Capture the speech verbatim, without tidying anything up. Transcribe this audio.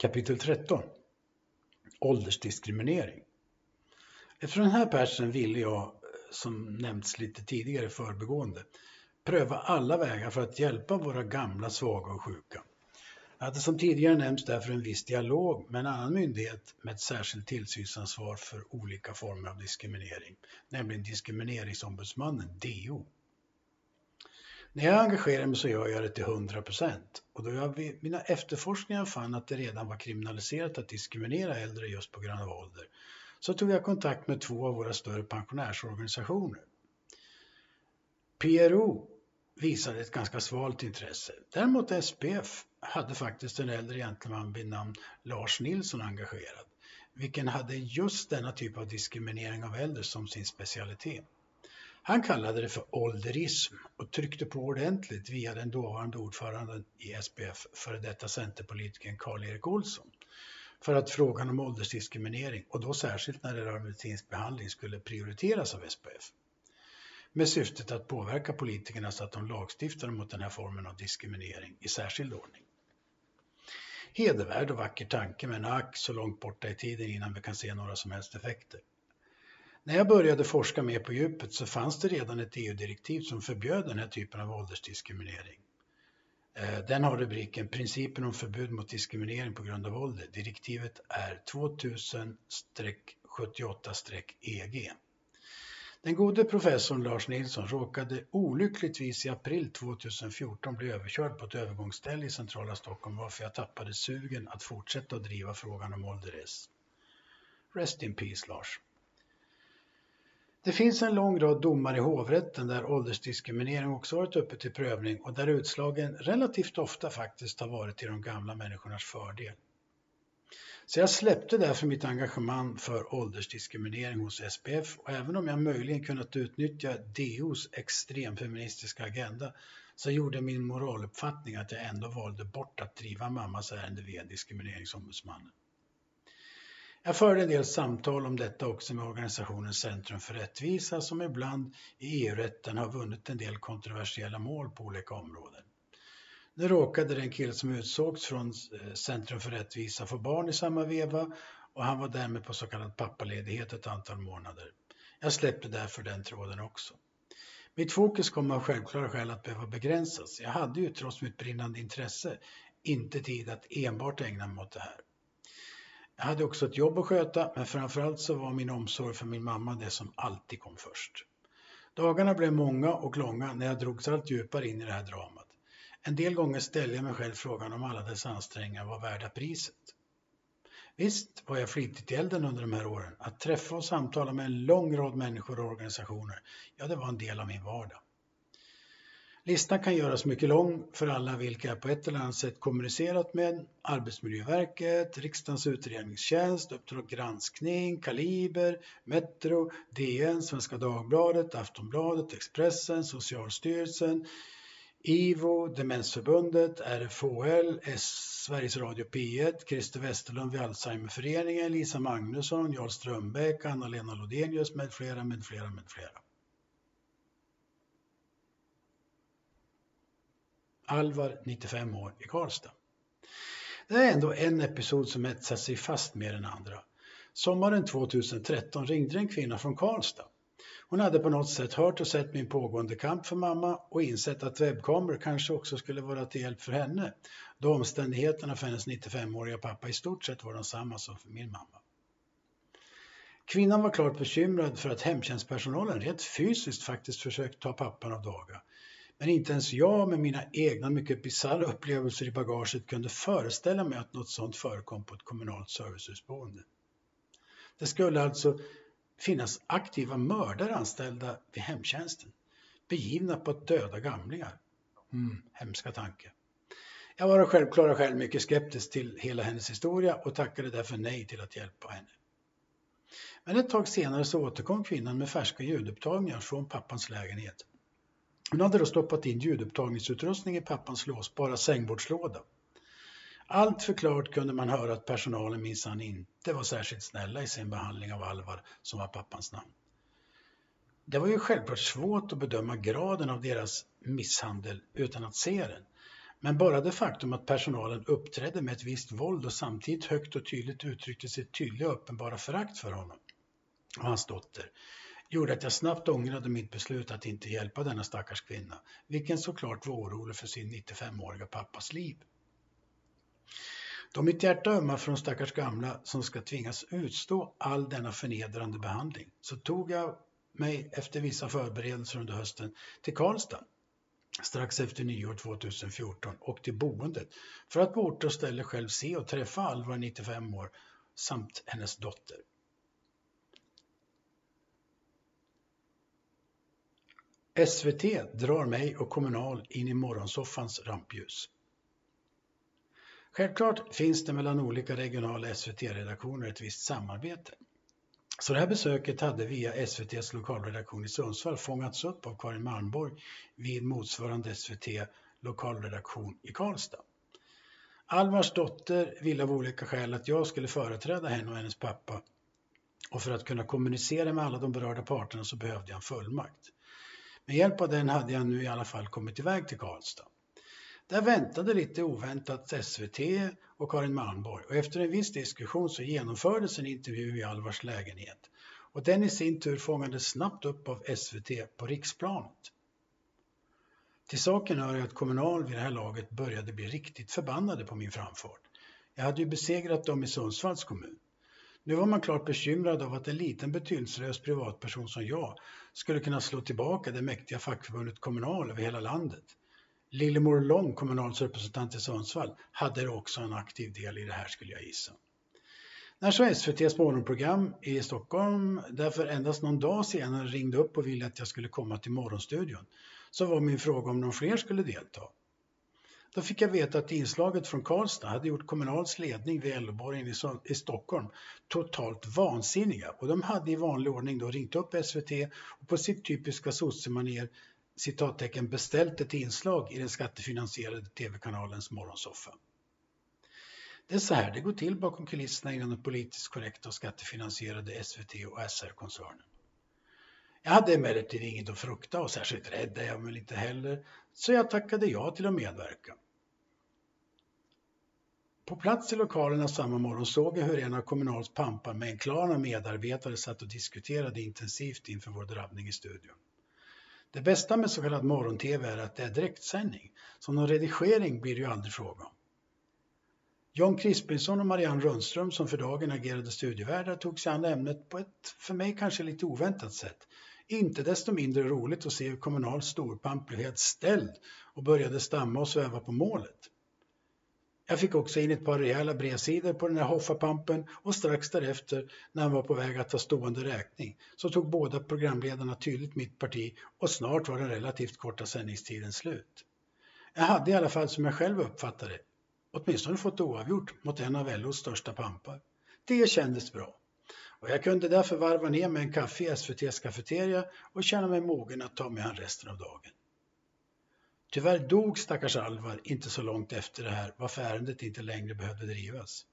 Kapitel tretton. Åldersdiskriminering. Efter den här persen ville jag, som nämnts lite tidigare förbigående, pröva alla vägar för att hjälpa våra gamla, svaga och sjuka. Jag hade som tidigare nämnts därför en viss dialog med en annan myndighet med ett särskilt tillsynsansvar för olika former av diskriminering, nämligen Diskrimineringsombudsmannen, D O. När jag engagerar mig så gör jag det till hundra procent och då jag vid mina efterforskningar fann att det redan var kriminaliserat att diskriminera äldre just på grund av ålder, så tog jag kontakt med två av våra större pensionärsorganisationer. P R O visade ett ganska svalt intresse. Däremot S P F hade faktiskt en äldre gentleman vid namn Lars Nilsson engagerad, vilken hade just denna typ av diskriminering av äldre som sin specialitet. Han kallade det för ålderism och tryckte på ordentligt via den dåvarande ordföranden i S P F, före detta centerpolitikern Karl-Erik Olsson, för att frågan om åldersdiskriminering, och då särskilt när det rör medicinsk behandling, skulle prioriteras av S P F. Med syftet att påverka politikerna så att de lagstiftar mot den här formen av diskriminering i särskild ordning. Hedervärd och vacker tanke, men ack så långt borta i tiden innan vi kan se några som helst effekter. När jag började forska mer på djupet så fanns det redan ett E U-direktiv som förbjöd den här typen av åldersdiskriminering. Den har rubriken Principen om förbud mot diskriminering på grund av ålder. Direktivet är tvåtusen sjuttioåtta E G. Den gode professorn Lars Nilsson råkade olyckligtvis i april tjugohundrafjorton bli överkörd på ett övergångsställe i centrala Stockholm, varför jag tappade sugen att fortsätta att driva frågan om ålderism. Rest in peace, Lars. Det finns en lång rad domar i hovrätten där åldersdiskriminering också varit uppe till prövning och där utslagen relativt ofta faktiskt har varit till de gamla människornas fördel. Så jag släppte därför mitt engagemang för åldersdiskriminering hos S P F, och även om jag möjligen kunnat utnyttja D O:s extremfeministiska agenda så gjorde min moraluppfattning att jag ändå valde bort att driva mammas ärende via Diskrimineringsombudsmannen. Jag förde en del samtal om detta också med organisationen Centrum för rättvisa, som ibland i E U-rätten har vunnit en del kontroversiella mål på olika områden. Nu råkade den kille som utsågs från Centrum för rättvisa få barn i samma veva, och han var därmed på så kallad pappaledighet ett antal månader. Jag släppte därför den tråden också. Mitt fokus kommer av självklara skäl att behöva begränsas. Jag hade ju trots mitt brinnande intresse inte tid att enbart ägna mig åt det här. Jag hade också ett jobb att sköta, men framförallt så var min omsorg för min mamma det som alltid kom först. Dagarna blev många och långa när jag drogs allt djupare in i det här dramat. En del gånger ställde jag mig själv frågan om alla dessa ansträngningar var värda priset. Visst var jag flitigt i elden under de här åren. Att träffa och samtala med en lång rad människor och organisationer, ja, det var en del av min vardag. Listan kan göras mycket lång för alla vilka jag på ett eller annat sätt kommunicerat med: Arbetsmiljöverket, Riksdagens utredningstjänst, Uppdrag granskning, Kaliber, Metro, D N, Svenska Dagbladet, Aftonbladet, Expressen, Socialstyrelsen, I V O, Demensförbundet, R F H L, S, Sveriges Radio P ett, Christer Westerlund vid Alzheimerföreningen, Lisa Magnusson, Jarl Strömbäck, Anna-Lena Lodenius med flera, med flera, med flera. Alvar, nittiofem år, i Karlstad. Det är ändå en episod som etsat sig fast mer än andra. Sommaren tjugohundratretton ringde en kvinna från Karlstad. Hon hade på något sätt hört och sett min pågående kamp för mamma och insett att webbkameror kanske också skulle vara till hjälp för henne, då omständigheterna för hennes nittiofemåriga pappa i stort sett var de samma som för min mamma. Kvinnan var klart bekymrad för att hemtjänstpersonalen rent fysiskt faktiskt försökt ta pappan av daga. Men inte ens jag med mina egna mycket bizarra upplevelser i bagaget kunde föreställa mig att något sånt förekom på ett kommunalt servicehusboende. Det skulle alltså finnas aktiva mördare anställda vid hemtjänsten, begivna på att döda gamlingar. Mm, hemska tanke. Jag var av självklara skäl mycket skeptisk till hela hennes historia och tackade därför nej till att hjälpa henne. Men ett tag senare så återkom kvinnan med färska ljudupptagningar från pappans lägenhet. Hon hade då stoppat in ljudupptagningsutrustning i pappans låsbara sängbordslåda. Allt förklart kunde man höra att personalen minsann inte var särskilt snälla i sin behandling av Alvar, som var pappans namn. Det var ju självklart svårt att bedöma graden av deras misshandel utan att se den. Men bara det faktum att personalen uppträdde med ett visst våld och samtidigt högt och tydligt uttryckte sitt tydliga och uppenbara förakt för honom och hans dotter gjorde att jag snabbt ångrade mitt beslut att inte hjälpa denna stackars kvinna, vilken såklart var orolig för sin nittiofemåriga pappas liv. Då mitt hjärta ömmar för de stackars gamla som ska tvingas utstå all denna förnedrande behandling, så tog jag mig efter vissa förberedelser under hösten till Karlstad strax efter nyår tjugohundrafjorton och till boendet för att på ort och ställe själv se och träffa Alvar, nittiofem år, samt hennes dotter. S V T drar mig och Kommunal in i morgonsoffans rampljus. Självklart finns det mellan olika regionala S V T-redaktioner ett visst samarbete. Så det här besöket hade via S V T:s lokalredaktion i Sundsvall fångats upp av Karin Malmborg vid motsvarande S V T lokalredaktion i Karlstad. Alvars dotter ville av olika skäl att jag skulle företräda henne och hennes pappa, och för att kunna kommunicera med alla de berörda parterna så behövde jag en fullmakt. Med hjälp av den hade jag nu i alla fall kommit iväg till Karlstad. Där väntade lite oväntat S V T och Karin Malmborg, och efter en viss diskussion så genomfördes en intervju i Alvars lägenhet, och den i sin tur fångades snabbt upp av S V T på riksplanet. Till saken hör jag att Kommunal vid det här laget började bli riktigt förbannade på min framfart. Jag hade ju besegrat dem i Sundsvalls kommun. Nu var man klart bekymrad av att en liten betydelselös privatperson som jag skulle kunna slå tillbaka det mäktiga fackförbundet Kommunal över hela landet. Lillemor Lång, Kommunals representant i Sundsvall, hade också en aktiv del i det här, skulle jag gissa. När så S V T:s morgonprogram i Stockholm därför endast någon dag senare ringde upp och ville att jag skulle komma till morgonstudion, så var min fråga om någon fler skulle delta. Då fick jag veta att inslaget från Karlstad hade gjort Kommunals ledning vid L O-borgen i Stockholm totalt vansinniga, och de hade i vanlig ordning då ringt upp S V T och på sitt typiska sossemanér citattecken beställt ett inslag i den skattefinansierade tv-kanalens morgonsoffa. Det är så här det går till bakom kulisserna inom den politiskt korrekta och skattefinansierade S V T och S R-koncernen. Jag hade emellertid inget att frukta, och särskilt rädd är jag väl inte heller, så jag tackade ja till att medverka. På plats i lokalerna samma morgon såg jag hur en av Kommunals pampar med en klarna medarbetare satt och diskuterade intensivt inför vår drabbning i studion. Det bästa med så kallad morgon-tv är att det är direktsändning, så någon redigering blir det ju aldrig fråga om. John Crispinson och Marianne Rundström, som för dagen agerade studievärdar, tog sig an ämnet på ett för mig kanske lite oväntat sätt. Inte desto mindre roligt att se hur Kommunals storpamp blev helt ställd och började stamma och sväva på målet. Jag fick också in ett par rejäla brevsidor på den här Hoffa-pampen, och strax därefter, när han var på väg att ta stående räkning, så tog båda programledarna tydligt mitt parti, och snart var den relativt korta sändningstiden slut. Jag hade i alla fall, som jag själv uppfattade, åtminstone fått oavgjort mot en av L O:s största pampar. Det kändes bra. Och jag kunde därför varva ner med en kaffe i S V T:s kafeteria och känna mig mogen att ta med han resten av dagen. Tyvärr dog stackars Alvar inte så långt efter det här, varför ärendet inte längre behövde drivas.